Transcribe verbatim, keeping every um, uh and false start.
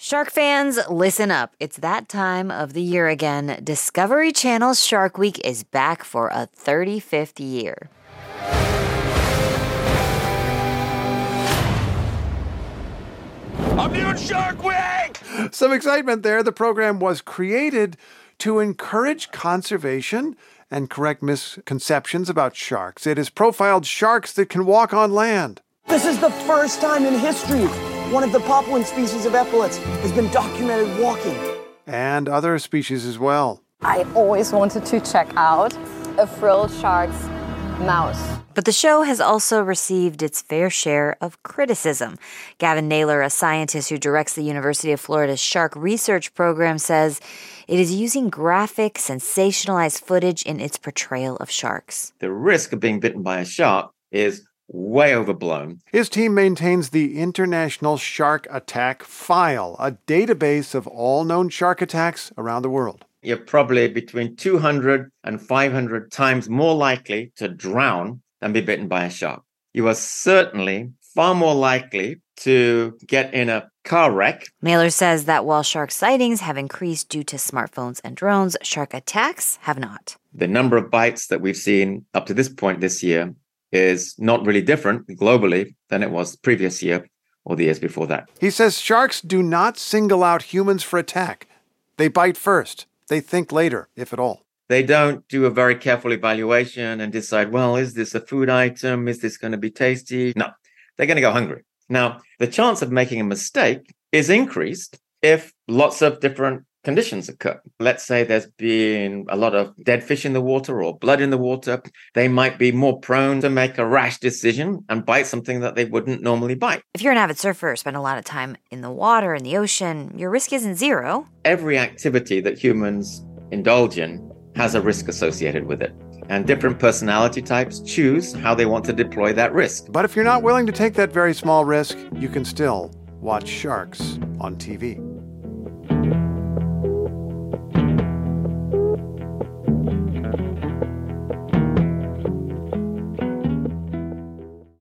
Shark fans, listen up. It's that time of the year again. Discovery Channel's Shark Week is back for a thirty-fifth year. I'm doing Shark Week! Some excitement there. The program was created to encourage conservation and correct misconceptions about sharks. It has profiled sharks that can walk on land. This is the first time in history one of the Papuan species of epaulets has been documented walking. And other species as well. I always wanted to check out a frilled shark's mouth. But the show has also received its fair share of criticism. Gavin Naylor, a scientist who directs the University of Florida's Shark Research Program, says it is using graphic, sensationalized footage in its portrayal of sharks. The risk of being bitten by a shark is way overblown. His team maintains the International Shark Attack File, a database of all known shark attacks around the world. You're probably between two hundred and five hundred times more likely to drown than be bitten by a shark. You are certainly far more likely to get in a car wreck. Naylor says that while shark sightings have increased due to smartphones and drones, shark attacks have not. The number of bites that we've seen up to this point this year is not really different globally than it was the previous year or the years before that. He says sharks do not single out humans for attack. They bite first. They think later, if at all. They don't do a very careful evaluation and decide, well, is this a food item? Is this going to be tasty? No, they're going to go hungry. Now, the chance of making a mistake is increased if lots of different conditions occur. Let's say there's been a lot of dead fish in the water or blood in the water. They might be more prone to make a rash decision and bite something that they wouldn't normally bite. If you're an avid surfer, spend a lot of time in the water, in the ocean, your risk isn't zero. Every activity that humans indulge in has a risk associated with it. And different personality types choose how they want to deploy that risk. But if you're not willing to take that very small risk, you can still watch sharks on T V.